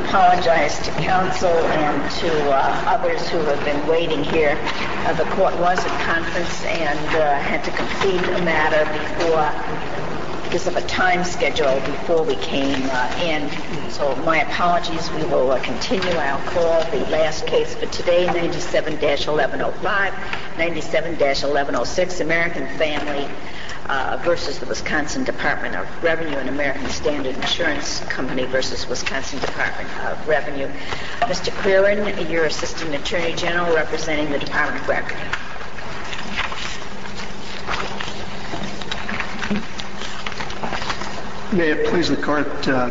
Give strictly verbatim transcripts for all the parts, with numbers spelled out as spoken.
apologize to counsel and to uh, others who have been waiting here. Uh, the court was at conference and uh, had to complete a matter before, because of a time schedule before we came uh, in. So my apologies. We will uh, continue. I'll call the last case for today, ninety-seven dash eleven oh five, ninety-seven dash eleven oh six, American Family Uh, versus the Wisconsin Department of Revenue and American Standard Insurance Company versus Wisconsin Department of Revenue. Mister Clearen, you're Assistant Attorney General representing the Department of Revenue. May it please the Court, uh,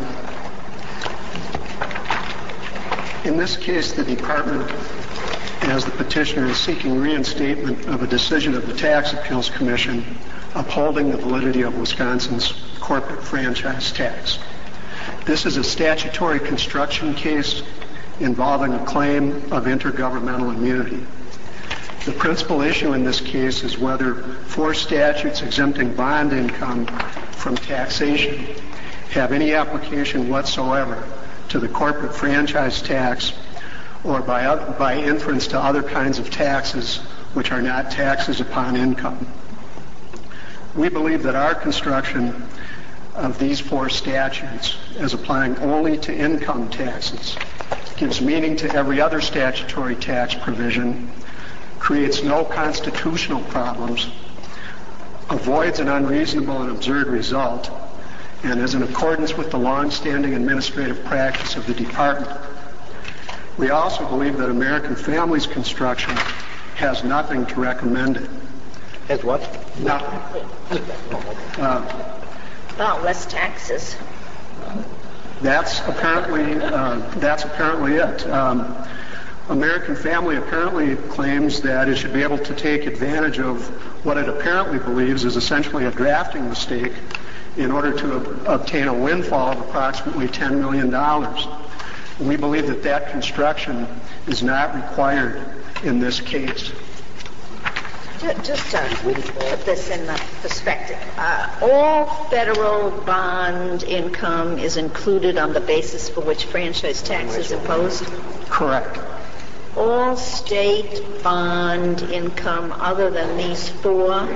in this case the Department, as the petitioner, is seeking reinstatement of a decision of the Tax Appeals Commission upholding the validity of Wisconsin's corporate franchise tax. This is a statutory construction case involving a claim of intergovernmental immunity. The principal issue in this case is whether four statutes exempting bond income from taxation have any application whatsoever to the corporate franchise tax or by, by inference to other kinds of taxes which are not taxes upon income. We believe that our construction of these four statutes, as applying only to income taxes, gives meaning to every other statutory tax provision, creates no constitutional problems, avoids an unreasonable and absurd result, and is in accordance with the long-standing administrative practice of the Department. We also believe that American Family's construction has nothing to recommend it. Has what? Nothing. Uh, well, less taxes. That's apparently uh, that's apparently it. Um, American Family apparently claims that it should be able to take advantage of what it apparently believes is essentially a drafting mistake in order to ob- obtain a windfall of approximately ten million dollars. We believe that that construction is not required in this case. Just to put this in the perspective, uh, all federal bond income is included on the basis for which franchise tax is imposed? Correct. All state bond income other than these four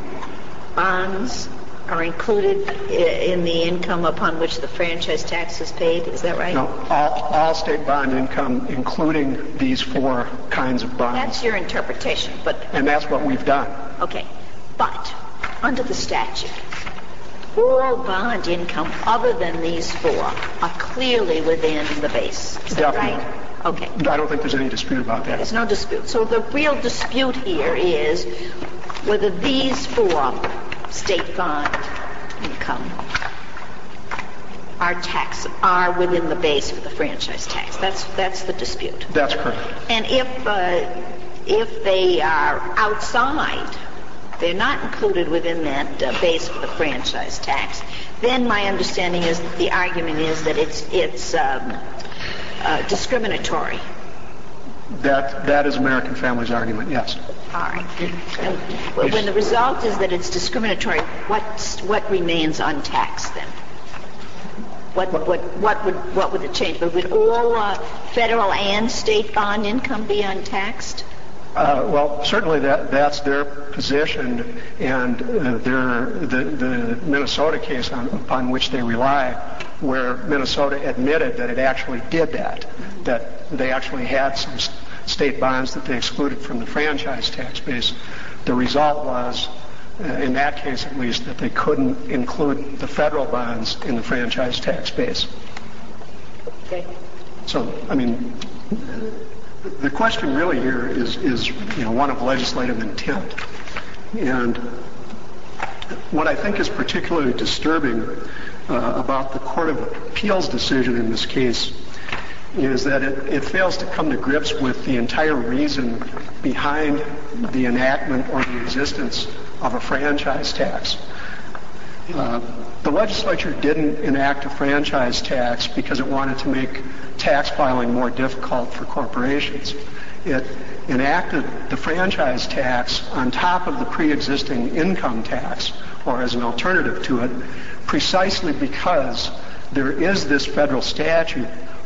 bonds are included in the income upon which the franchise tax is paid, is that right? No, all, all state bond income, including these four kinds of bonds. That's your interpretation, but... And that's what we've done. Okay, but under the statute, all bond income other than these four are clearly within the base, is that Definitely. right? Okay. I don't think there's any dispute about that. There's no dispute. So the real dispute here is whether these four state bond income are tax are within the base for the franchise tax. That's that's the dispute. That's correct. And if uh, if they are outside, they're not included within that uh, base for the franchise tax, then my understanding is that the argument is that it's it's um, uh, discriminatory. That that is American Family's argument, yes. All right. And when the result is that it's discriminatory, what what remains untaxed then? What what what would what would it change? But would all uh, federal and state bond income be untaxed? Uh, well, certainly that that's their position, and uh, their the the Minnesota case on, upon which they rely, where Minnesota admitted that it actually did that, that they actually had some st- state bonds that they excluded from the franchise tax base. The result was, uh, in that case at least, that they couldn't include the federal bonds in the franchise tax base. Okay. So, I mean, the question really here is, is you know, one of legislative intent. And what I think is particularly disturbing uh, about the Court of Appeals decision in this case is that it, it fails to come to grips with the entire reason behind the enactment or the existence of a franchise tax. Uh, the legislature didn't enact a franchise tax because it wanted to make tax filing more difficult for corporations. It enacted the franchise tax on top of the pre-existing income tax, or as an alternative to it, precisely because there is this federal statute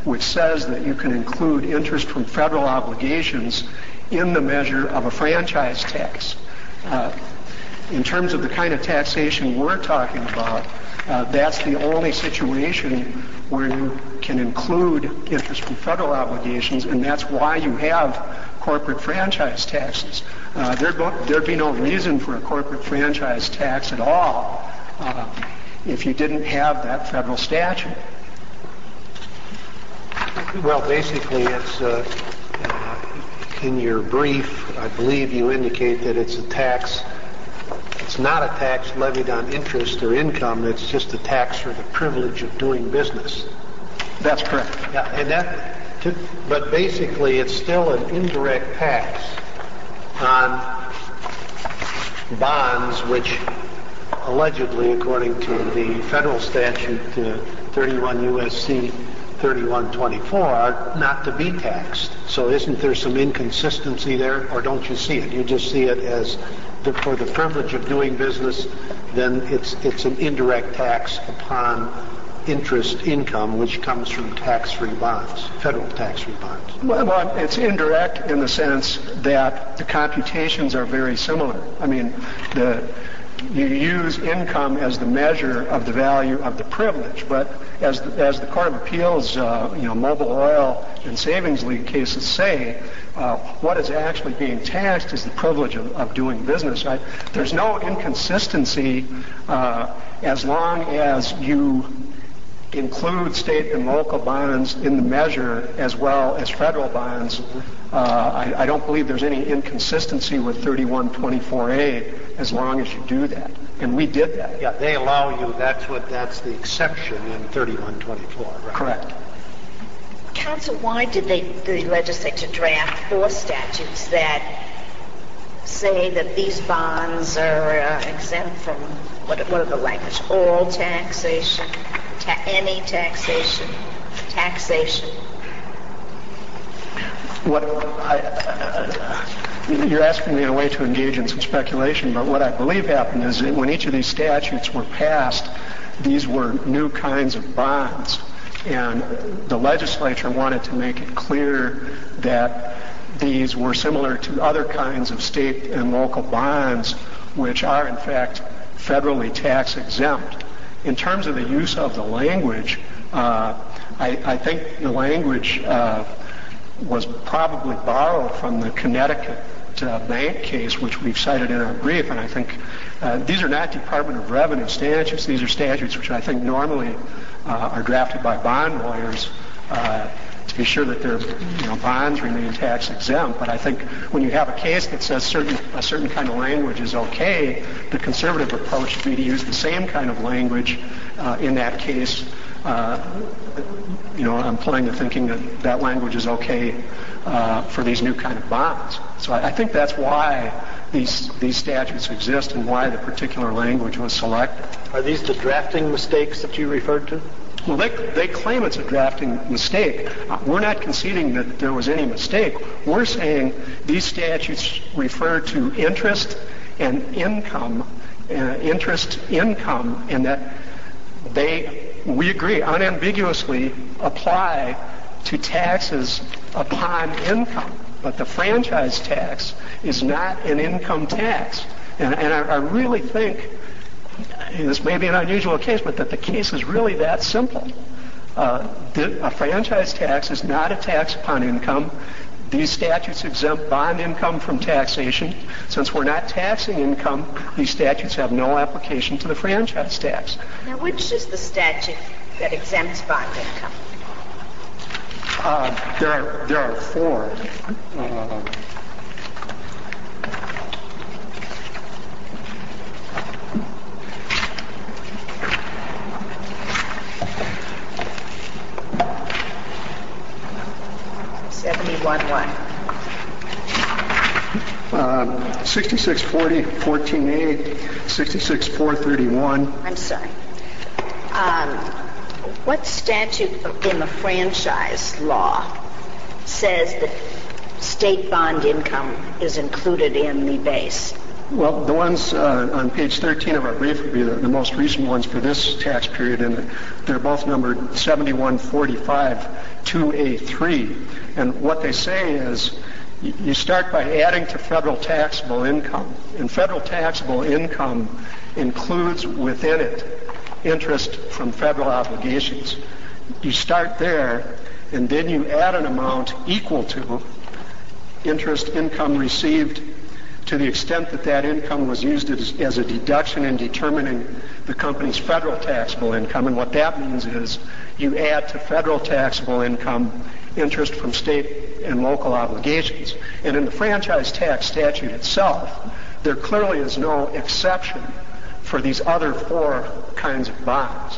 which says that you can include interest from federal obligations in the measure of a franchise tax. Uh, in terms of the kind of taxation we're talking about, uh, that's the only situation where you can include interest from federal obligations, and that's why you have corporate franchise taxes. Uh, there'd, there'd be no reason for a corporate franchise tax at all uh, if you didn't have that federal statute. Well, basically, it's uh, uh, in your brief, I believe you indicate that it's a tax. It's not a tax levied on interest or income. It's just a tax for the privilege of doing business. That's correct. Yeah, and that. To, but basically, it's still an indirect tax on bonds, which allegedly, according to the federal statute, uh, thirty-one U S C thirty-one twenty-four, are not to be taxed. So isn't there some inconsistency there, or don't you see it? You just see it as the, for the privilege of doing business, then it's it's an indirect tax upon interest income, which comes from tax-free bonds, federal tax-free bonds. Well, well, it's indirect in the sense that the computations are very similar. I mean, the you use income as the measure of the value of the privilege, but as the, as the Court of Appeals, uh, you know, Mobile Oil and Savings League cases say, uh, what is actually being taxed is the privilege of, of doing business. I, there's no inconsistency uh, as long as you include state and local bonds in the measure as well as federal bonds. Uh, I, I don't believe there's any inconsistency with thirty-one twenty-four A as long as you do that. And we did that. Yeah, they allow you, that's what, that's the exception in thirty-one twenty-four, right? Correct. Counsel, why did they, the legislature draft four statutes that say that these bonds are uh, exempt from, what, what are the language? All taxation, ta- any taxation, taxation. What I, uh, you're asking me in a way to engage in some speculation, but what I believe happened is that when each of these statutes were passed, these were new kinds of bonds, and the legislature wanted to make it clear that these were similar to other kinds of state and local bonds, which are in fact federally tax exempt. In terms of the use of the language, uh, I, I think the language uh, was probably borrowed from the Connecticut uh, bank case, which we've cited in our brief, and I think uh, these are not Department of Revenue statutes. These are statutes which I think normally uh, are drafted by bond lawyers uh, to be sure that their you know, bonds remain tax exempt. But I think when you have a case that says certain a certain kind of language is okay, the conservative approach would be to use the same kind of language uh, in that case. Uh, you know, I'm playing the thinking that that language is okay uh, for these new kind of bonds. So I, I think that's why these these statutes exist and why the particular language was selected. Are these the drafting mistakes that you referred to? Well, they, they claim it's a drafting mistake. Uh, we're not conceding that there was any mistake. We're saying these statutes refer to interest and income, uh, interest, income, and that they, we agree, unambiguously apply to taxes upon income. But the franchise tax is not an income tax. And, and I, I really think, and this may be an unusual case, but that the case is really that simple. Uh, the, a franchise tax is not a tax upon income. These statutes exempt bond income from taxation. Since we're not taxing income, these statutes have no application to the franchise tax. Now, which is the statute that exempts bond income? Uh, there are there are four. Uh, seventy-one one. Um, sixty-six forty, fourteen A, sixty-six four thirty-one. I'm sorry. Um, what statute in the franchise law says that state bond income is included in the base? Well, the ones uh, on page thirteen of our brief would be the, the most recent ones for this tax period, and they're both numbered seventy-one forty-five two A three. And what they say is you you start by adding to federal taxable income. And federal taxable income includes within it interest from federal obligations. You start there, and then you add an amount equal to interest income received to the extent that that income was used as, as a deduction in determining the company's federal taxable income. And what that means is you add to federal taxable income interest from state and local obligations. And in the franchise tax statute itself, there clearly is no exception for these other four kinds of bonds.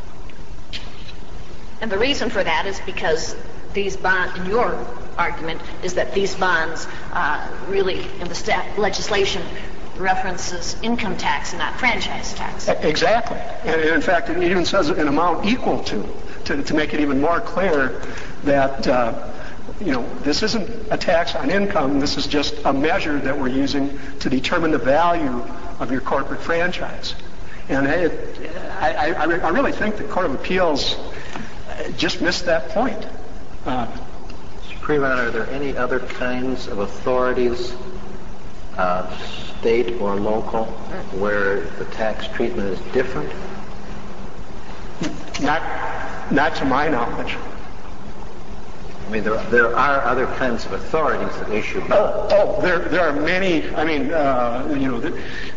And the reason for that is because these bonds, in your argument, is that these bonds uh, really, in the stat- legislation, references income tax and not franchise tax. Exactly. And in fact, it even says an amount equal to, to, to make it even more clear that, uh, you know, this isn't a tax on income. This is just a measure that we're using to determine the value of your corporate franchise. And it, I, I, I really think the Court of Appeals just missed that point. Uh, Supreme Court, are there any other kinds of authorities, uh, state or local, where the tax treatment is different? Not, not to my knowledge. I mean, there, there are other kinds of authorities that issue bonds. Oh, oh, there, there are many. I mean, uh, you know, the,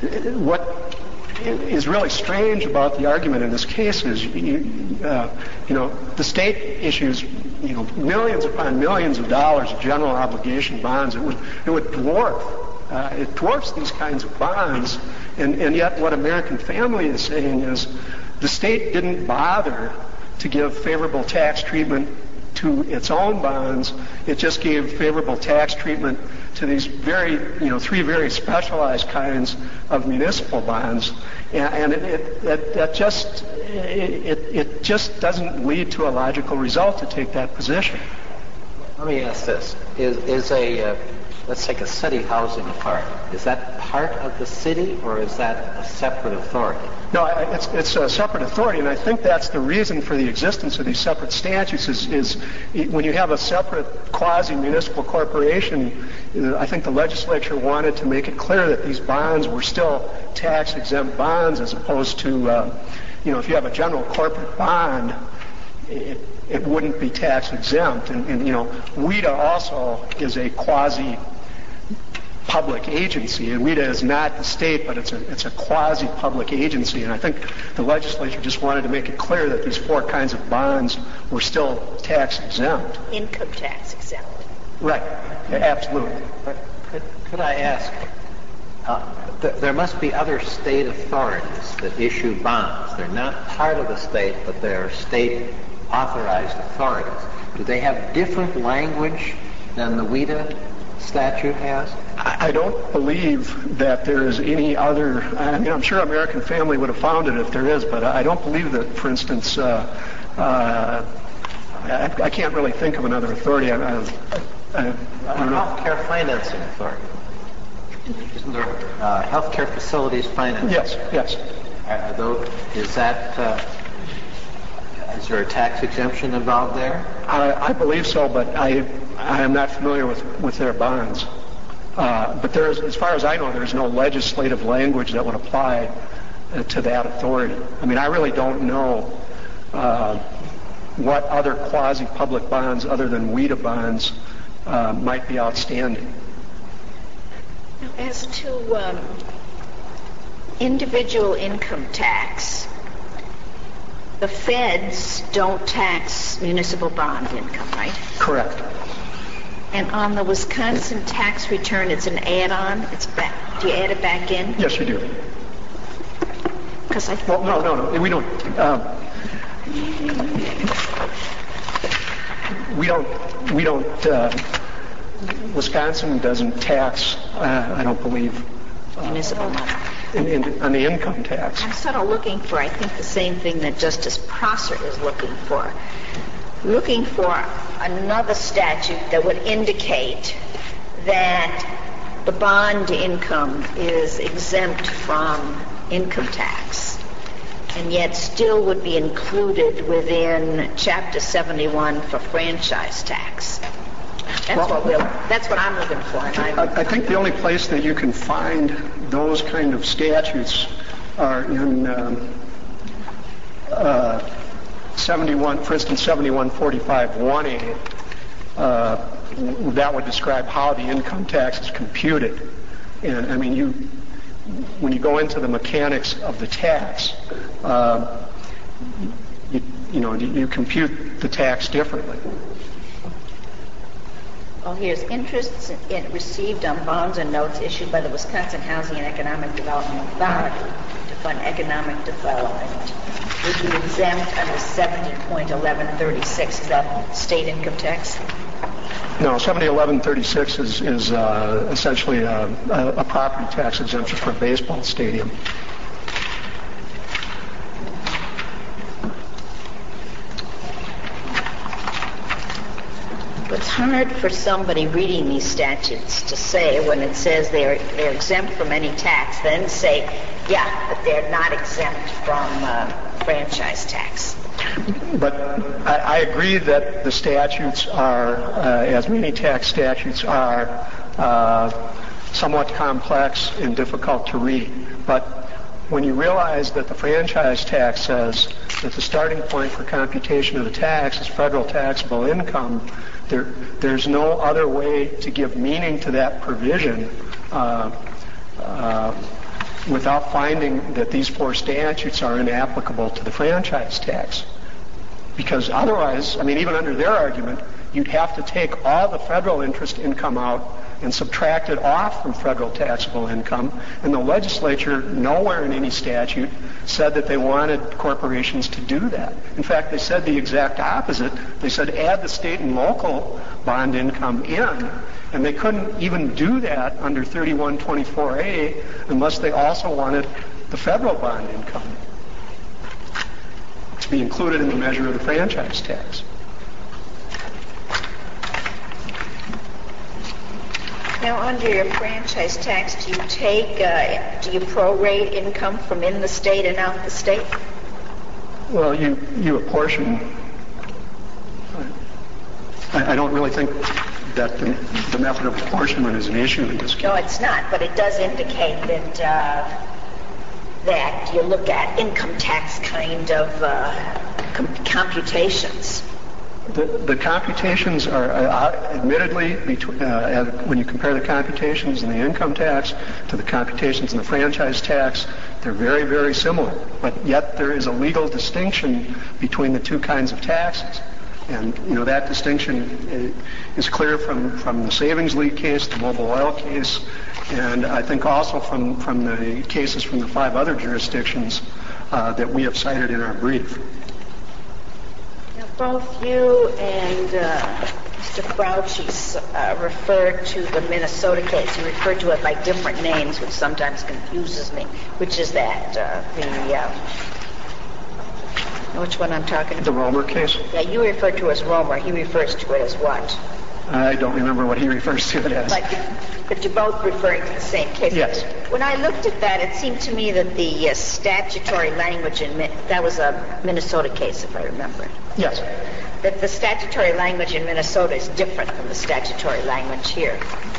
what is really strange about the argument in this case is, you, uh, you know, the state issues, you know, millions upon millions of dollars of general obligation bonds. It would, it would dwarf, uh, it dwarfs these kinds of bonds. And, and yet, what American Family is saying is, the state didn't bother to give favorable tax treatment to its own bonds. It just gave favorable tax treatment to these very, you know, three very specialized kinds of municipal bonds, and, and it, it, that, that just it, it just doesn't lead to a logical result to take that position. Let me ask this: Is is a uh, let's take a city housing authority? Is that part of the city, or is that a separate authority? No, it's, it's a separate authority, and I think that's the reason for the existence of these separate statutes is, is when you have a separate quasi-municipal corporation, I think the legislature wanted to make it clear that these bonds were still tax-exempt bonds as opposed to, uh, you know, if you have a general corporate bond, it, it wouldn't be tax-exempt. And, and, you know, WIDA also is a quasi public agency, and WIDA is not the state, but it's a it's a quasi-public agency, and I think the legislature just wanted to make it clear that these four kinds of bonds were still tax-exempt. Income tax exempt. Right. Yeah, absolutely. But could, could I ask, uh, th- there must be other state authorities that issue bonds. They're not part of the state, but they're state-authorized authorities. Do they have different language than the WIDA statute has? I don't believe that there is any other. I mean, I'm sure American Family would have found it if there is, but I don't believe that, for instance, uh, uh, I, I can't really think of another authority. I, I, I, I don't know. Healthcare financing authority. Isn't there uh, healthcare facilities financing? Yes, yes. Are those, is that, uh, is there a tax exemption involved there? I, I believe so, but I, I am not familiar with, with their bonds. Uh, but there is, as far as I know, there's no legislative language that would apply uh, to that authority. I mean, I really don't know uh, what other quasi-public bonds other than WIDA bonds uh, might be outstanding. Now, as to um, individual income tax, the feds don't tax municipal bond income, right? Correct. And on the Wisconsin tax return, it's an add-on? It's back. Do you add it back in? Yes, you do. Because I Well, no, no, no. We don't. Uh, we don't. We don't. Uh, Wisconsin doesn't tax. Uh, I don't believe. municipal money. In, in, on the income tax. I'm sort of looking for, I think, the same thing that Justice Prosser is looking for. Looking for another statute that would indicate that the bond income is exempt from income tax. and yet still would be included within Chapter seventy-one for franchise tax. That's Well, what we're, that's what I'm looking for. And I'm, I I think the only place that you can find those kind of statutes are in um, uh, seventy-one, for instance, seventy-one forty-five one A. Uh, that would describe how the income tax is computed. And I mean, you, when you go into the mechanics of the tax, uh, you, you know, you, you compute the tax differently. oh, here's interest in, received on bonds and notes issued by the Wisconsin Housing and Economic Development Authority to fund economic development. Would be exempt under seventy point eleven thirty-six. Is that state income tax? No, seventy eleven thirty-six is, is uh, essentially a, a, a property tax exemption for a baseball stadium. It's hard for somebody reading these statutes to say when it says they're, they're exempt from any tax, then say, yeah, but they're not exempt from uh, franchise tax. But I, I agree that the statutes are, uh, as many tax statutes are, uh, somewhat complex and difficult to read. But when you realize that the franchise tax says that the starting point for computation of the tax is federal taxable income, there, there's no other way to give meaning to that provision uh, uh, without finding that these four statutes are inapplicable to the franchise tax. Because otherwise, I mean, even under their argument, you'd have to take all the federal interest income out and subtract it off from federal taxable income. And the legislature, nowhere in any statute, said that they wanted corporations to do that. In fact, they said the exact opposite. They said add the state and local bond income in, and they couldn't even do that under thirty-one twenty-four A unless they also wanted the federal bond income to be included in the measure of the franchise tax. Now, under your franchise tax, do you take, uh, do you prorate income from in the state and out the state? Well, you, you apportion. I, I don't really think that the, the method of apportionment is an issue in this case. No, it's not, but it does indicate that uh, that you look at income tax kind of uh, com- computations. The, the computations are uh, admittedly, between, uh, when you compare the computations in the income tax to the computations in the franchise tax, they're very, very similar. But yet there is a legal distinction between the two kinds of taxes. And, you know, that distinction is clear from, from the Savings League case, the Mobile Oil case, and I think also from, from the cases from the five other jurisdictions uh, that we have cited in our brief. Both you and uh, Mister Fauci uh, referred to the Minnesota case. You referred to it by different names, which sometimes confuses me. Which is that? Uh, the uh, which one I'm talking about? The Romer case? Yeah, you refer to it as Romer. He refers to it as what? I don't remember what he refers to it as. But, you, but you're both referring to the same case. Yes. When I looked at that, it seemed to me that the uh, statutory language in that was a Minnesota case, if I remember. Yes. That the statutory language in Minnesota is different from the statutory language here.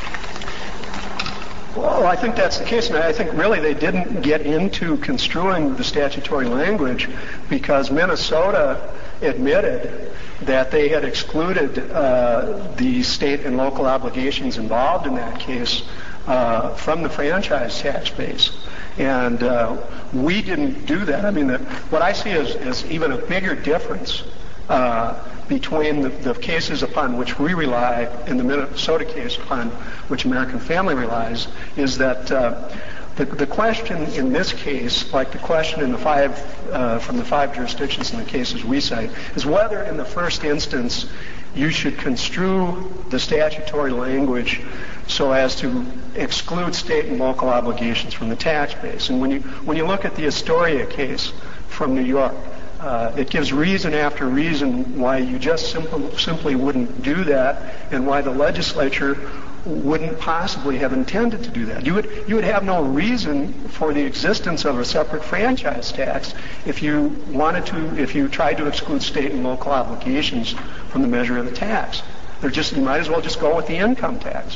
Well, I think that's the case, and I think really they didn't get into construing the statutory language because Minnesota admitted that they had excluded uh, the state and local obligations involved in that case uh, from the franchise tax base. And uh, we didn't do that. I mean, the, what I see is, is even a bigger difference uh, between the, the cases upon which we rely and the Minnesota case upon which American Family relies is that uh, the, the question in this case, like the question in the five uh, from the five jurisdictions in the cases we cite, is whether in the first instance you should construe the statutory language so as to exclude state and local obligations from the tax base. And when you when you look at the Astoria case from New York, uh, it gives reason after reason why you just simple, simply wouldn't do that, and why the legislature wouldn't possibly have intended to do that. You would you would have no reason for the existence of a separate franchise tax if you wanted to, if you tried to exclude state and local obligations from the measure of the tax. They're just, you might as well just go with the income tax.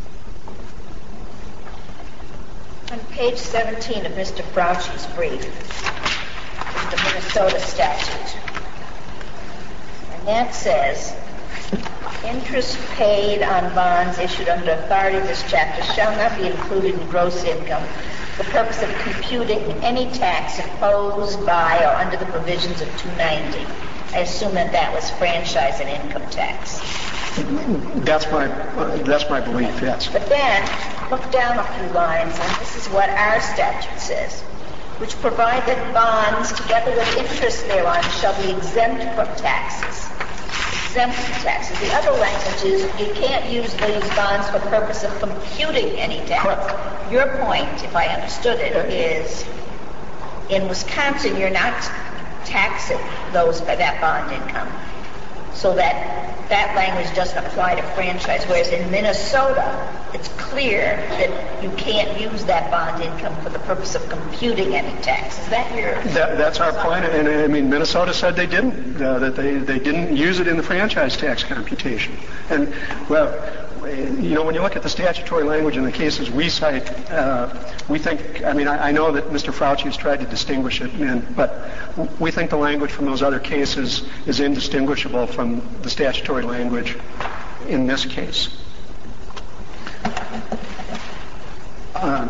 On page seventeen of Mister Frauchi's brief is the Minnesota statute. And that says, interest paid on bonds issued under authority of this chapter shall not be included in gross income for the purpose of computing any tax imposed by or under the provisions of two ninety. I assume that that was franchise and income tax. That's my uh, that's my belief, yes. But then, look down a few lines, and this is what our statute says, which provide that bonds, together with interest thereon, shall be exempt from taxes. Exempt from taxes. The other language is you can't use these bonds for the purpose of computing any tax. Correct. Your point, if I understood it, is in Wisconsin you're not taxing those by that bond income, so that that language doesn't apply to franchise, whereas in Minnesota it's clear that you can't use that bond income for the purpose of computing any tax. Is that your... That, that's our point, and I mean Minnesota said they didn't, uh, that they, they didn't use it in the franchise tax computation. And, well, you know, when you look at the statutory language in the cases we cite, uh, we think, I mean, I, I know that Mister Frauchi has tried to distinguish it, and, but we think the language from those other cases is indistinguishable from the statutory language in this case. Uh,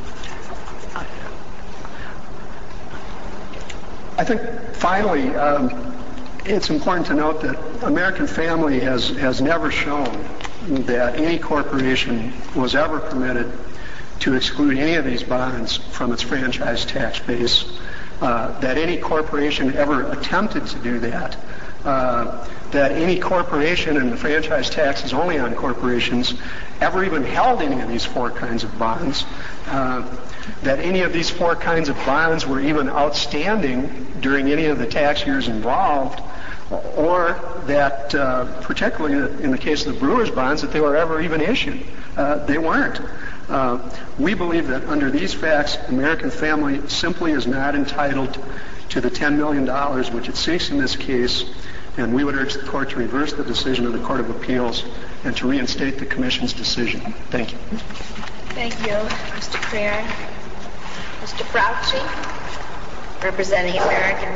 I think, finally, um, it's important to note that American Family has, has never shown that any corporation was ever permitted to exclude any of these bonds from its franchise tax base, uh, that any corporation ever attempted to do that, uh, that any corporation, and the franchise tax is only on corporations, ever even held any of these four kinds of bonds, uh, that any of these four kinds of bonds were even outstanding during any of the tax years involved, or that, uh, particularly in the case of the Brewers bonds, that they were ever even issued. Uh, they weren't. Uh, we believe that under these facts, American Family simply is not entitled to the ten million dollars which it seeks in this case, and we would urge the Court to reverse the decision of the Court of Appeals and to reinstate the Commission's decision. Thank you. Thank you, Mister Crean. Mister Frauchi, representing American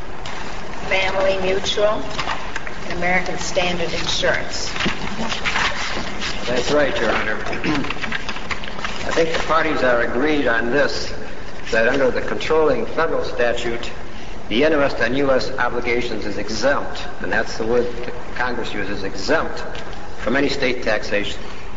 Family Mutual and American Standard Insurance. That's right, Your Honor. I think the parties are agreed on this, that under the controlling federal statute, the interest on U S obligations is exempt, and that's the word that Congress uses, exempt from any state taxation.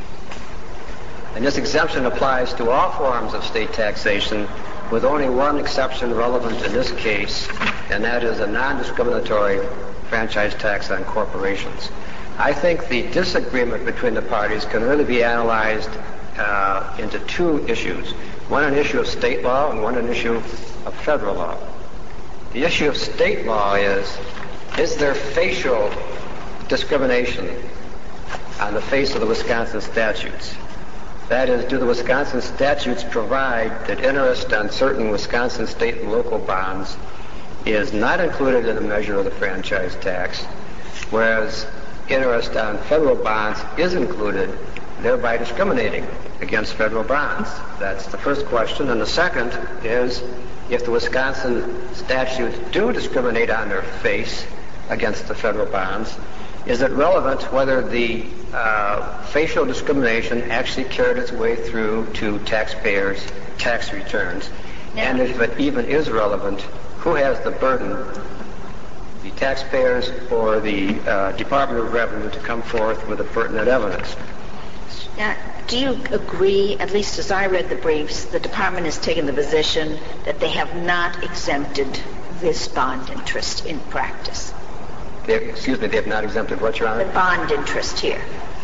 And this exemption applies to all forms of state taxation, with only one exception relevant in this case, and that is a non-discriminatory franchise tax on corporations. I think the disagreement between the parties can really be analyzed uh, into two issues. One an issue of state law and one an issue of federal law. The issue of state law is, is there facial discrimination on the face of the Wisconsin statutes? That is, do the Wisconsin statutes provide that interest on certain Wisconsin state and local bonds is not included in the measure of the franchise tax, whereas interest on federal bonds is included, thereby discriminating against federal bonds? That's the first question. And the second is, if the Wisconsin statutes do discriminate on their face against the federal bonds, is it relevant whether the uh, facial discrimination actually carried its way through to taxpayers' tax returns? No. And if it even is relevant, who has the burden, the taxpayers or the uh, Department of Revenue, to come forth with the pertinent evidence? Now, do you agree, at least as I read the briefs, the Department has taken the position that they have not exempted this bond interest in practice? They, excuse me, they have not exempted what, Your Honor? The bond interest here.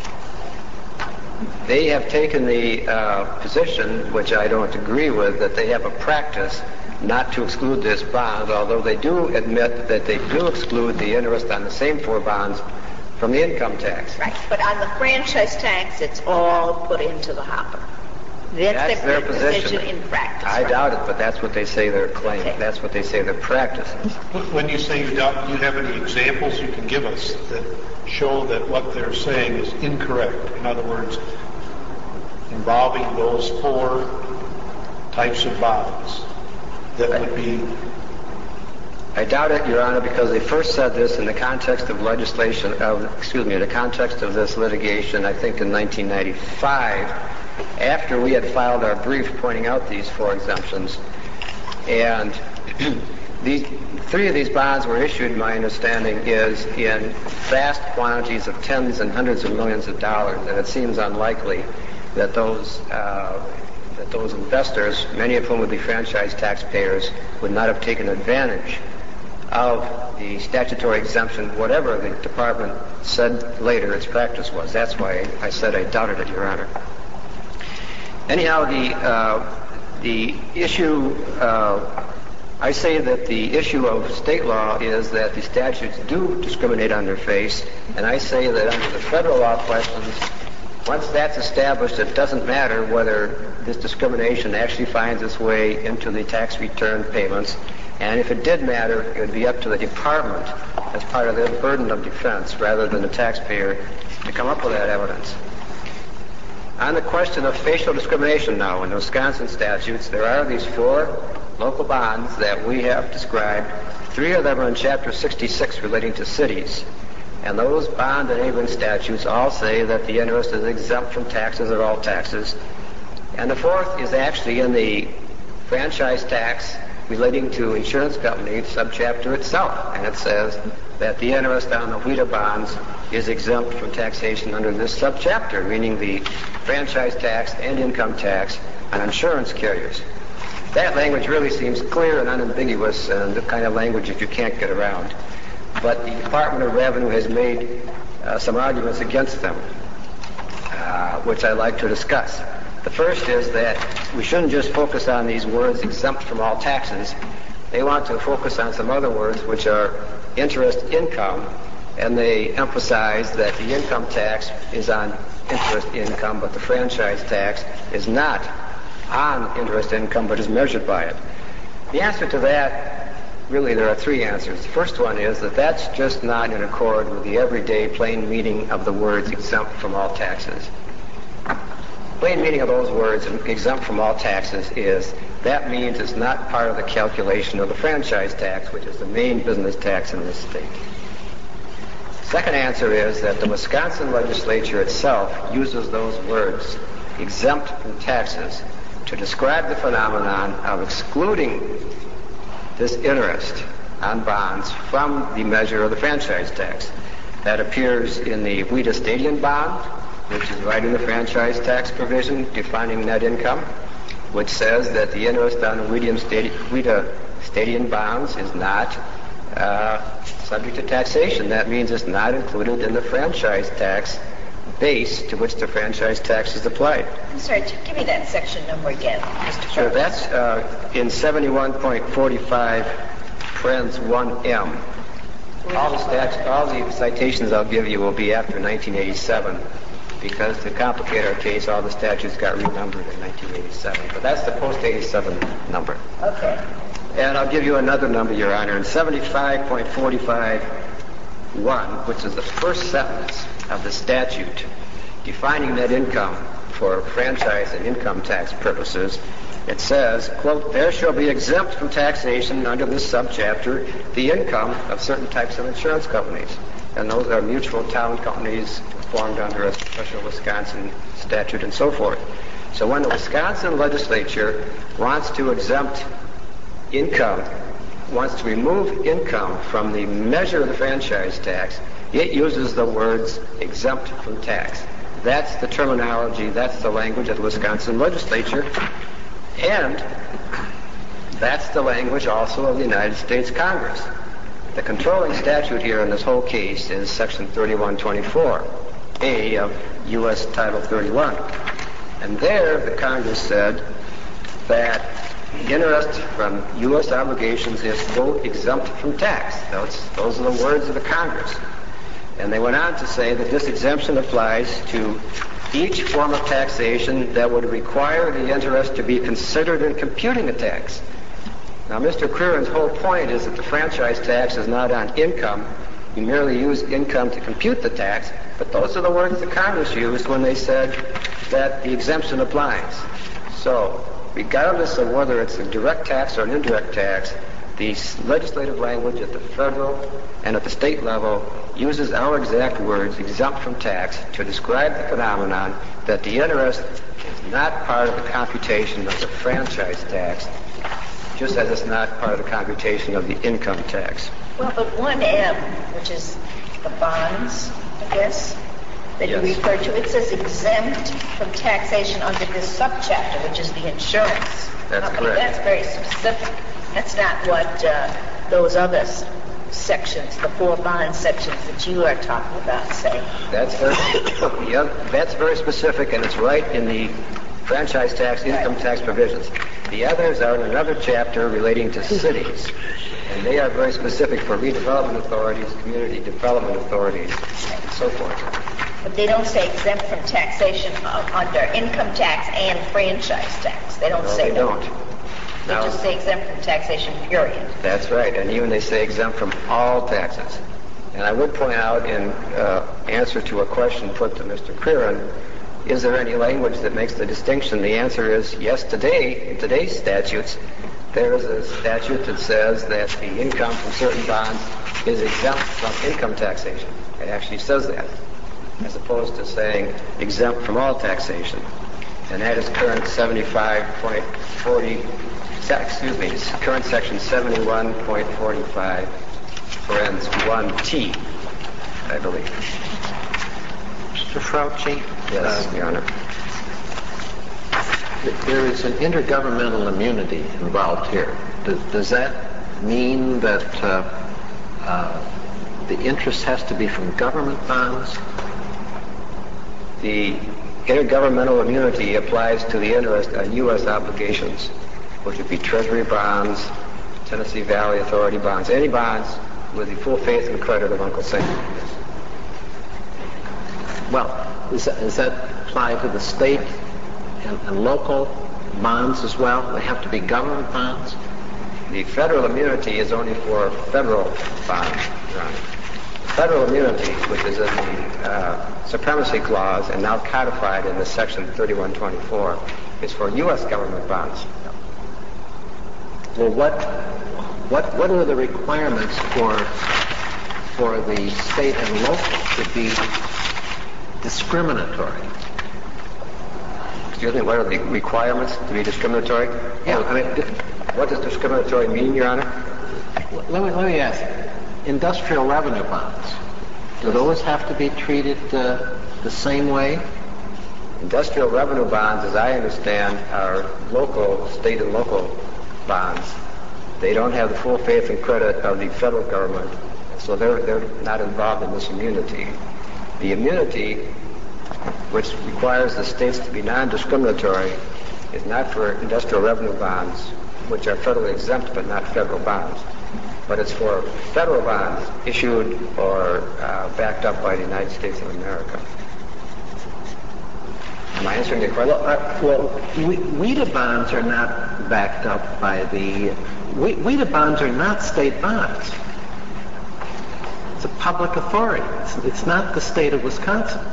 They have taken the uh, position, which I don't agree with, that they have a practice not to exclude this bond, although they do admit that they do exclude the interest on the same four bonds from the income tax. Right, but on the franchise tax, it's all put into the hopper. That's, That's their their position. in practice. I right? doubt it, but that's what they say they're claiming. Okay. That's what they say their practice is. When you say you doubt, do you have any examples you can give us that show that what they're saying is incorrect? In other words, involving those four types of bonds that would be... I doubt it, Your Honor, because they first said this in the context of legislation, of, excuse me, in the context of this litigation, I think in nineteen ninety-five, after we had filed our brief pointing out these four exemptions. And these, three of these bonds were issued, my understanding, is in vast quantities of tens and hundreds of millions of dollars, and it seems unlikely that those uh, that those investors, many of whom would be franchise taxpayers, would not have taken advantage of the statutory exemption, whatever the department said later its practice was. That's why I said I doubted it, Your Honor. Anyhow, the uh, the issue, uh, I say that the issue of state law is that the statutes do discriminate on their face, and I say that under the federal law questions, once that's established, it doesn't matter whether this discrimination actually finds its way into the tax return payments. And if it did matter, it would be up to the department as part of their burden of defense rather than the taxpayer to come up with that evidence. On the question of facial discrimination now, in the Wisconsin statutes, there are these four local bonds that we have described. Three of them are in Chapter sixty-six relating to cities. And those bond enabling statutes all say that the interest is exempt from taxes or all taxes. And the fourth is actually in the franchise tax relating to insurance companies subchapter itself. And it says that the interest on the WHEDA bonds is exempt from taxation under this subchapter, meaning the franchise tax and income tax on insurance carriers. That language really seems clear and unambiguous, and the kind of language that you can't get around. But the Department of Revenue has made uh, some arguments against them, uh, which I'd like to discuss. The first is that we shouldn't just focus on these words exempt from all taxes. They want to focus on some other words, which are interest income, and they emphasize that the income tax is on interest income, but the franchise tax is not on interest income, but is measured by it. The answer to that, really, there are three answers. The first one is that that's just not in accord with the everyday plain meaning of the words exempt from all taxes. Plain meaning of those words, exempt from all taxes, is that means it's not part of the calculation of the franchise tax, which is the main business tax in this state. Second answer is that the Wisconsin legislature itself uses those words, exempt from taxes, to describe the phenomenon of excluding this interest on bonds from the measure of the franchise tax. That appears in the WHEDA Stadium bond, which is right in the franchise tax provision defining net income, which says that the interest on the WHEDA Stadium bonds is not uh, subject to taxation. That means it's not included in the franchise tax base to which the franchise tax is applied. I'm sorry, give me that section number again, Mister Sure, that's uh, in seventy-one point forty-five, Trends one M. All the, stats, all the citations I'll give you will be after nineteen eighty-seven, because to complicate our case, all the statutes got renumbered in nineteen eighty-seven. But that's the post eighty-seven number. Okay. And I'll give you another number, Your Honor. In seventy-five point forty-five one, which is the first sentence of the statute defining net income for franchise and income tax purposes, it says, quote, there shall be exempt from taxation under this subchapter the income of certain types of insurance companies. And those are mutual town companies formed under a special Wisconsin statute and so forth. So when the Wisconsin legislature wants to exempt income, wants to remove income from the measure of the franchise tax, it uses the words exempt from tax. That's the terminology, that's the language of the Wisconsin legislature, and that's the language also of the United States Congress. The controlling statute here in this whole case is Section thirty-one twenty-four A of U S Title thirty-one. And there the Congress said that interest from U S obligations is, quote, exempt from tax. Those, those are the words of the Congress. And they went on to say that this exemption applies to each form of taxation that would require the interest to be considered in computing a tax. Now, Mister Creran's whole point is that the franchise tax is not on income. You merely use income to compute the tax, but those are the words that Congress used when they said that the exemption applies. So, regardless of whether it's a direct tax or an indirect tax, the legislative language at the federal and at the state level uses our exact words, exempt from tax, to describe the phenomenon that the interest is not part of the computation of the franchise tax, just as it's not part of the computation of the income tax. Well, but one M, which is the bonds, I guess, that Yes. you refer to, it says exempt from taxation under this subchapter, which is the insurance. That's company. correct. That's very specific. That's not what uh, those other s- sections, the four bond sections that you are talking about, say. That's very, yeah, that's very specific, and it's right in the franchise tax, income tax provisions. The others are in another chapter relating to cities, and they are very specific for redevelopment authorities, community development authorities, and so forth. But they don't say exempt from taxation uh, under income tax and franchise tax. They don't No, say they that. don't. They Now- just say exempt from taxation, period. That's right, and even they say exempt from all taxes. And I would point out in uh, answer to a question put to Mister Creran, is there any language that makes the distinction? The answer is yes, today, in today's statutes, there is a statute that says that the income from certain bonds is exempt from income taxation. It actually says that, as opposed to saying exempt from all taxation. And that is current seventy-five point forty, excuse me, current section seventy-one point forty-five, parens one T, I believe. Mister Frautschi? Yes, uh, Your Honor. th- There is an intergovernmental immunity involved here. Does, does that mean that uh, uh, the interest has to be from government bonds? The intergovernmental immunity applies to the interest on U S obligations, which would be Treasury bonds, Tennessee Valley Authority bonds, any bonds with the full faith and credit of Uncle Sam. Well, does that, does that apply to the state and, and local bonds as well? They have to be government bonds? The federal immunity is only for federal bonds, Your Honor. Federal immunity, which is in the uh, Supremacy Clause and now codified in the Section thirty-one twenty-four, is for U S government bonds. Well, what, what, what are the requirements for, for the state and local to be discriminatory? Excuse me, what are the requirements to be discriminatory? Yeah. Well, I mean, di- what does discriminatory mean, Your Honor? Let me, let me ask you. Industrial revenue bonds, do those have to be treated uh, the same way? Industrial revenue bonds, as I understand, are local, state and local bonds. They don't have the full faith and credit of the federal government, so they're, they're not involved in this immunity. The immunity, which requires the states to be non-discriminatory, is not for industrial revenue bonds, which are federally exempt but not federal bonds. But it's for federal bonds issued or uh, backed up by the United States of America. Am I answering your question? Well, uh, well we, WIDA bonds are not backed up by the... We, WIDA bonds are not state bonds. It's a public authority. It's, it's not the state of Wisconsin.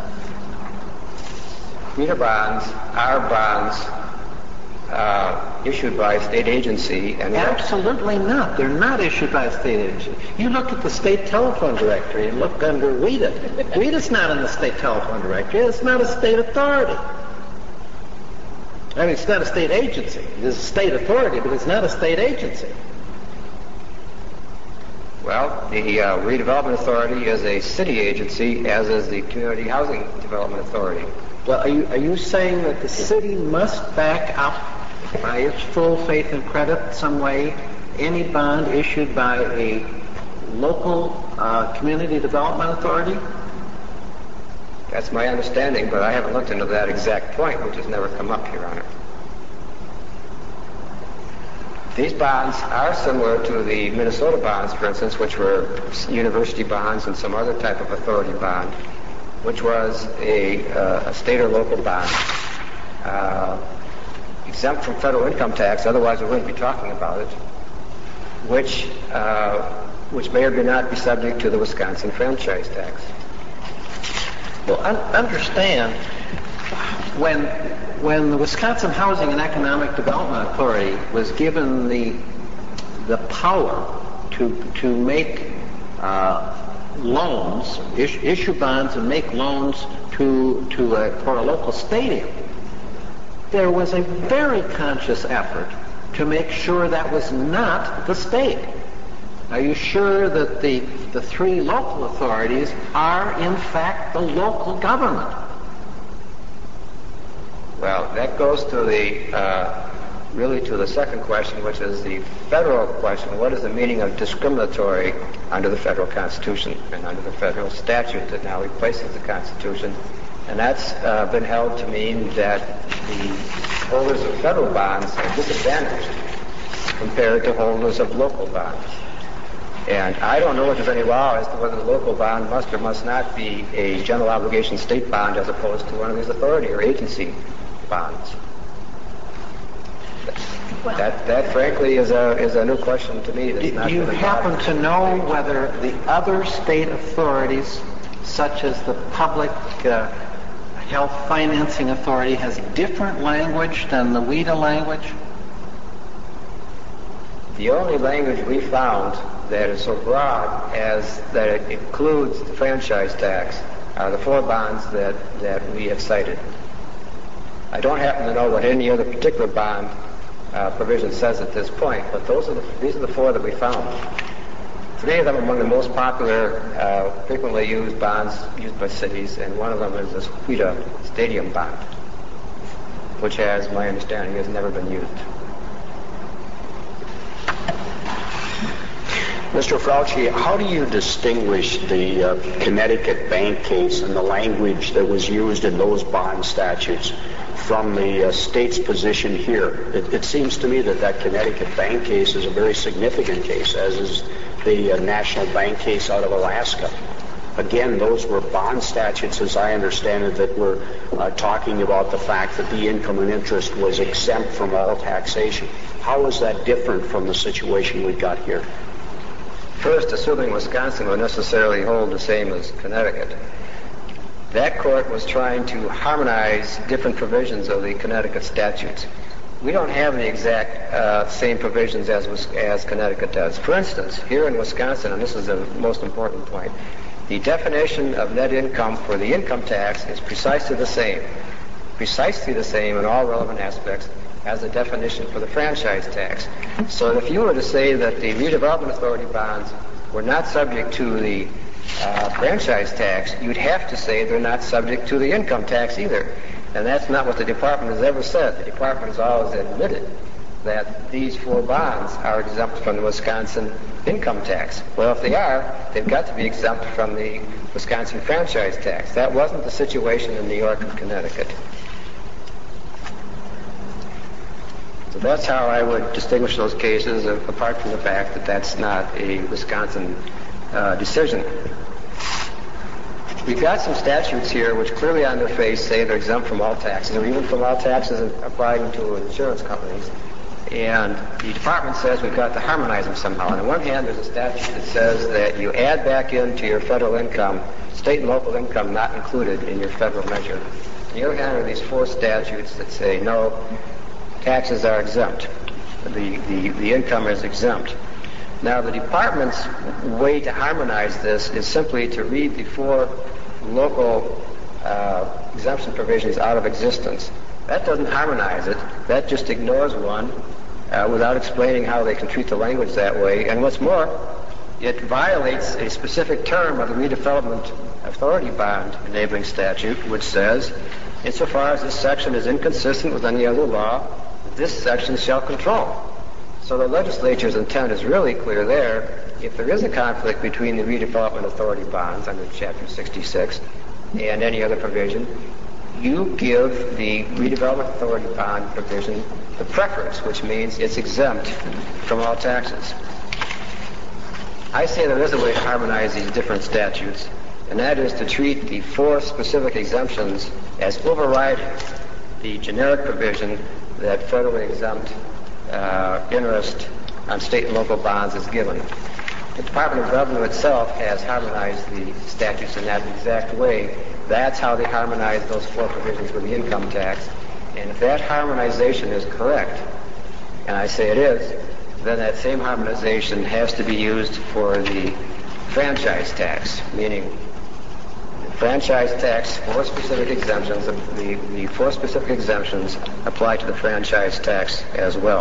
WIDA bonds are bonds uh, issued by a state agency, and Absolutely not. They're not issued by a state agency. You look at the state telephone directory and look under WIDA. WIDA's not in the state telephone directory. It's not a state authority. I mean, it's not a state agency. It is a state authority, but it's not a state agency. well, the uh, Redevelopment Authority is a city agency, as is the Community Housing Development Authority. Well, are you, are you saying that the city must back up by its full faith and credit some way any bond issued by a local uh, community development authority? That's my understanding, but I haven't looked into that exact point, which has never come up, Your Honor. These bonds are similar to the Minnesota bonds, for instance, which were university bonds and some other type of authority bond, which was a, uh, a state or local bond, uh, exempt from federal income tax, otherwise we wouldn't be talking about it, which, uh, which may or may not be subject to the Wisconsin franchise tax. Well, un- understand, when when the Wisconsin Housing and Economic Development Authority was given the the power to to make uh, loans, is, issue bonds, and make loans to to a, for a local stadium, there was a very conscious effort to make sure that was not the state. Are you sure that the the three local authorities are in fact the local government? Well, that goes to the, uh, really to the second question, which is the federal question. What is the meaning of discriminatory under the federal Constitution and under the federal statute that now replaces the Constitution? And that's uh, been held to mean that the holders of federal bonds are disadvantaged compared to holders of local bonds. And I don't know if there's any law as to whether the local bond must or must not be a general obligation state bond as opposed to one of these authority or agency bonds. Well, that, that frankly, is a is a new question to me. That's Do not you been happen involved. to know whether the other state authorities, such as the Public uh, Health Financing Authority, has different language than the WIDA language? The only language we found that is so broad as that it includes the franchise tax are the four bonds that, that we have cited. I don't happen to know what any other particular bond uh, provision says at this point, but those are the, these are the four that we found. Three of them are among the most popular, uh, frequently used bonds used by cities, and one of them is this WIDA stadium bond, which has, my understanding, has never been used. Mister Frautschi, how do you distinguish the uh, Connecticut bank case and the language that was used in those bond statutes from the uh, state's position here? It, it seems to me that that Connecticut bank case is a very significant case, as is the uh, National Bank case out of Alaska. Again, those were bond statutes, as I understand it, that were uh, talking about the fact that the income and interest was exempt from all taxation. How is that different from the situation we've got here? First, assuming Wisconsin would necessarily hold the same as Connecticut, that court was trying to harmonize different provisions of the Connecticut statutes. We don't have the exact uh, same provisions as, as Connecticut does. For instance, here in Wisconsin, and this is the most important point, the definition of net income for the income tax is precisely the same, precisely the same in all relevant aspects as the definition for the franchise tax. So if you were to say that the redevelopment authority bonds were not subject to the uh, franchise tax, you'd have to say they're not subject to the income tax either. And that's not what the department has ever said. The department has always admitted that these four bonds are exempt from the Wisconsin income tax. Well, if they are, they've got to be exempt from the Wisconsin franchise tax. That wasn't the situation in New York and Connecticut. So that's how I would distinguish those cases, uh, apart from the fact that that's not a Wisconsin uh, decision. We've got some statutes here which clearly on their face say they're exempt from all taxes, or even from all taxes applying to insurance companies. And the department says we've got to harmonize them somehow. On the one hand, there's a statute that says that you add back into your federal income, state and local income not included in your federal measure. On the other hand, there are these four statutes that say no, taxes are exempt. The, the, the income is exempt. Now, the department's way to harmonize this is simply to read the four local uh, exemption provisions out of existence. That doesn't harmonize it. That just ignores one uh, without explaining how they can treat the language that way. And what's more, it violates a specific term of the redevelopment authority bond enabling statute, which says, insofar as this section is inconsistent with any other law, this section shall control. So the legislature's intent is really clear there. If there is a conflict between the redevelopment authority bonds under Chapter sixty-six and any other provision, you give the redevelopment authority bond provision the preference, which means it's exempt from all taxes. I say there is a way to harmonize these different statutes, and that is to treat the four specific exemptions as overriding the generic provision that federally exempt uh, interest on state and local bonds is given. The Department of Revenue itself has harmonized the statutes in that exact way. That's how they harmonize those four provisions with the income tax. And if that harmonization is correct, and I say it is, then that same harmonization has to be used for the franchise tax, meaning the franchise tax, four specific exemptions, the, the four specific exemptions apply to the franchise tax as well.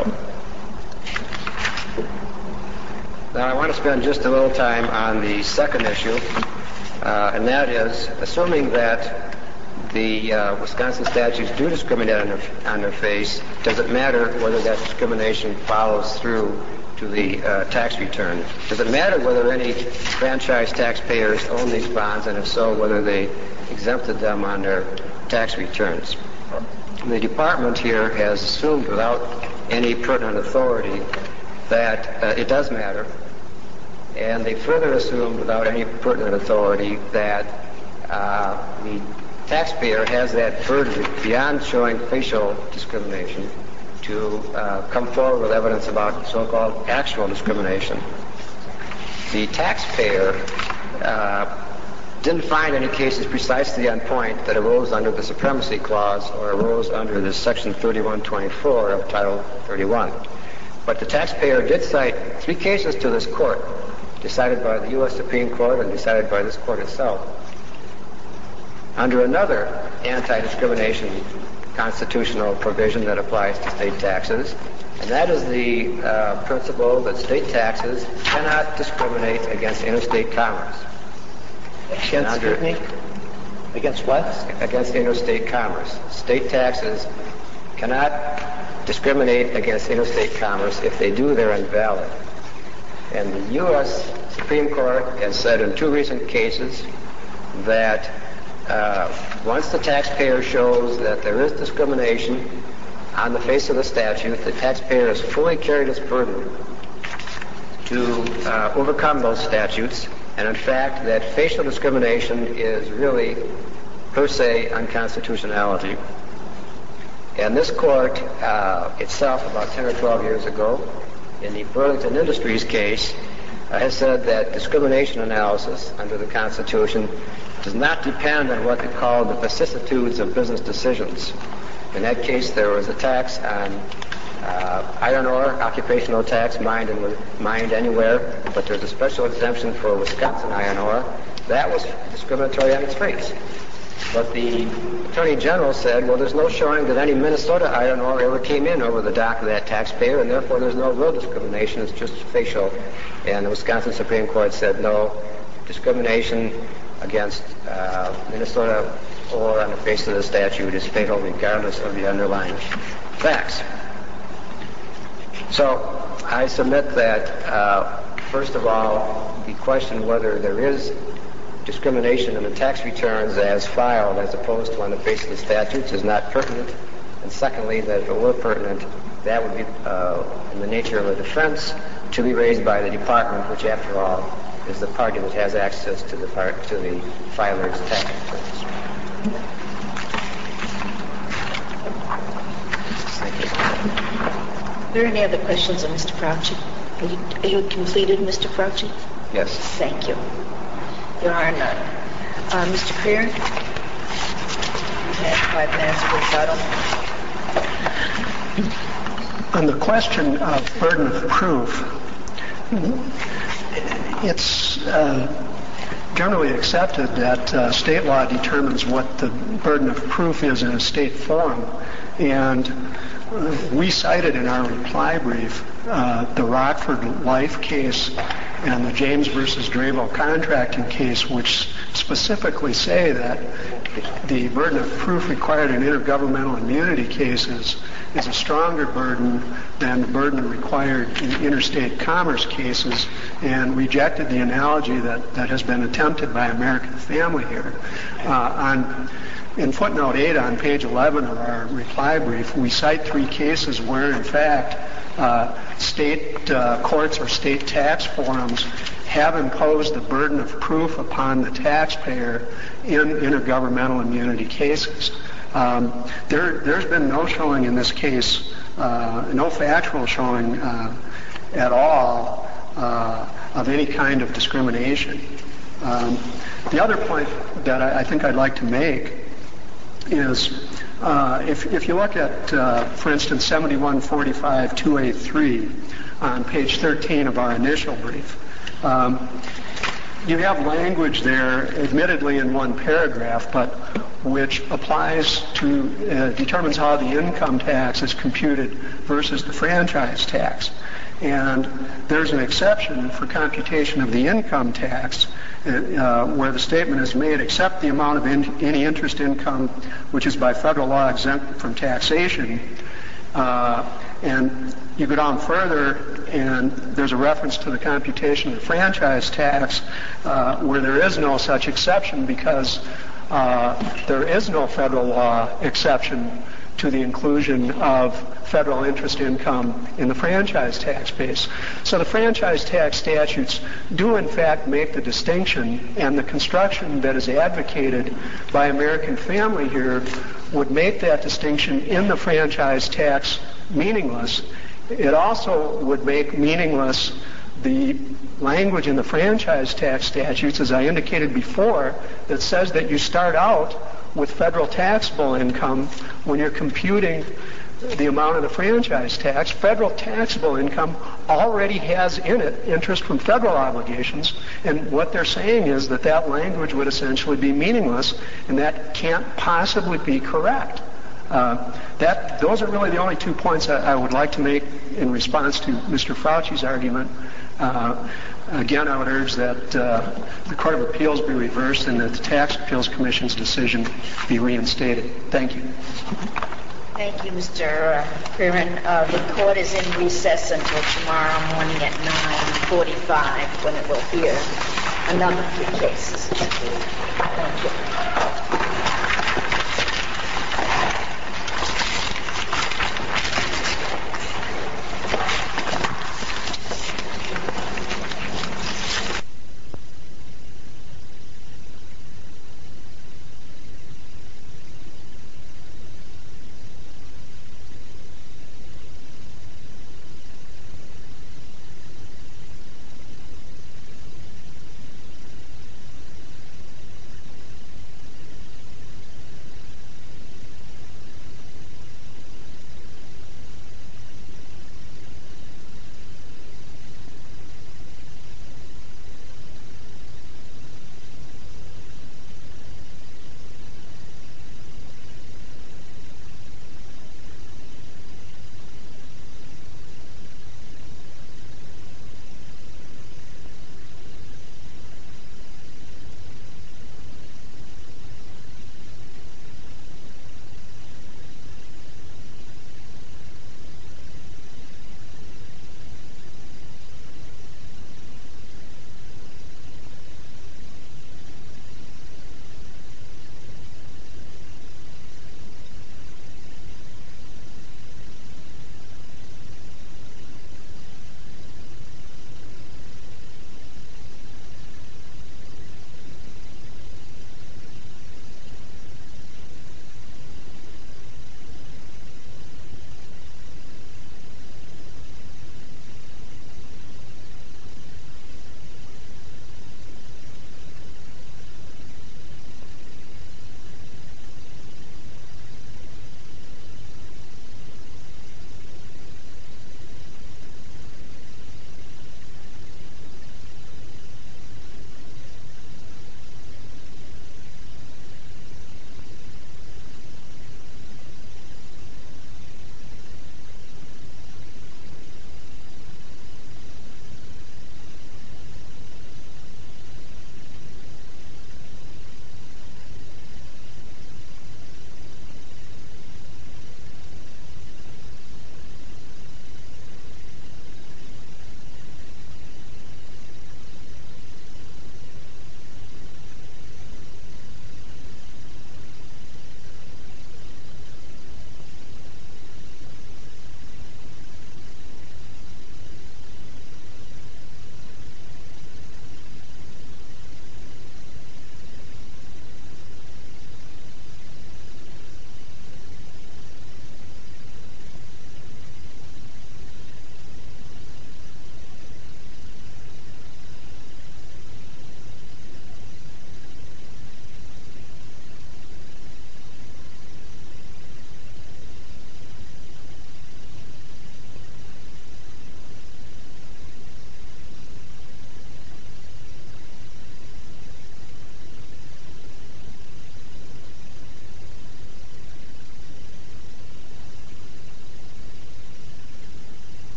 Now I want to spend just a little time on the second issue, uh, and that is, assuming that the uh, Wisconsin statutes do discriminate on their, on their face, does it matter whether that discrimination follows through to the uh, tax return? Does it matter whether any franchise taxpayers own these bonds, and if so, whether they exempted them on their tax returns? The department here has assumed without any pertinent authority that uh, it does matter, and they further assumed without any pertinent authority that uh, the taxpayer has that burden beyond showing facial discrimination to uh, come forward with evidence about so-called actual discrimination. The taxpayer uh, didn't find any cases precisely on point that arose under the Supremacy Clause or arose under the Section thirty-one twenty-four of Title thirty-one. But the taxpayer did cite three cases to this court, decided by the U S Supreme Court and decided by this court itself, under another anti-discrimination constitutional provision that applies to state taxes, and that is the uh, principle that state taxes cannot discriminate against interstate commerce. Against, under, against what? Against interstate commerce. State taxes cannot discriminate against interstate commerce. If they do, they're invalid. And the U S Supreme Court has said in two recent cases that Uh, once the taxpayer shows that there is discrimination on the face of the statute, the taxpayer has fully carried its burden to uh, overcome those statutes, and in fact that facial discrimination is really per se unconstitutionality. And this court uh, itself, about ten or twelve years ago, in the Burlington Industries case, uh, has said that discrimination analysis under the Constitution does not depend on what they call the vicissitudes of business decisions. In that case, there was a tax on uh, iron ore, occupational tax, mined, in, mined anywhere, but there's a special exemption for Wisconsin iron ore. That was discriminatory on its face. But the Attorney General said, well, there's no showing that any Minnesota iron ore ever came in over the dock of that taxpayer, and therefore there's no real discrimination, it's just facial. And the Wisconsin Supreme Court said, no, discrimination against uh, Minnesota ore on the face of the statute is fatal regardless of the underlying facts. So I submit that, uh, first of all, the question whether there is discrimination in the tax returns as filed as opposed to on the face of the statutes is not pertinent. And secondly, that if it were pertinent, that would be uh, in the nature of a defense to be raised by the department, which after all is the party that has access to the part, to the filer's tax returns. Thank you. Are there any other questions of Mister Fauci? Are you, are you completed, Mister Fauci? Yes. Thank you. There are none. Uh, Mister Crear, you have five minutes for rebuttal. On the question of burden of proof, it's uh, generally accepted that uh, state law determines what the burden of proof is in a state forum. And uh, we cited in our reply brief uh, the Rockford Life case and the James versus Dravo contracting case, which specifically say that the burden of proof required in intergovernmental immunity cases is a stronger burden than the burden required in interstate commerce cases, and rejected the analogy that, that has been attempted by American Family here. Uh, on in footnote eight on page eleven of our reply brief, we cite three cases where, in fact, uh, state uh, courts or state tax forums have imposed the burden of proof upon the taxpayer in intergovernmental immunity cases. Um, there, there's been no showing in this case, uh, no factual showing uh, at all uh, of any kind of discrimination. Um, the other point that I, I think I'd like to make is uh, if, if you look at, uh, for instance, seventy-one forty-five two A three on page thirteen of our initial brief, um, you have language there, admittedly in one paragraph, but which applies to, uh, determines how the income tax is computed versus the franchise tax. And there's an exception for computation of the income tax uh, where the statement is made except the amount of in, any interest income which is by federal law exempt from taxation. Uh, and you go down further, and there's a reference to the computation of the franchise tax uh, where there is no such exception because uh, there is no federal law exception to the inclusion of federal interest income in the franchise tax base. So the franchise tax statutes do in fact make the distinction, and the construction that is advocated by American Family here would make that distinction in the franchise tax meaningless. It also would make meaningless the language in the franchise tax statutes, as I indicated before, that says that you start out with federal taxable income when you're computing the amount of the franchise tax. Federal taxable income already has in it interest from federal obligations, and what they're saying is that that language would essentially be meaningless, and that can't possibly be correct. Uh, that those are really the only two points I, I would like to make in response to Mister Fauci's argument. Uh, again, I would urge that uh, the Court of Appeals be reversed and that the Tax Appeals Commission's decision be reinstated. Thank you. Thank you, Mister Curran. Uh, the court is in recess until tomorrow morning at nine forty-five when it will hear another three cases. Thank you.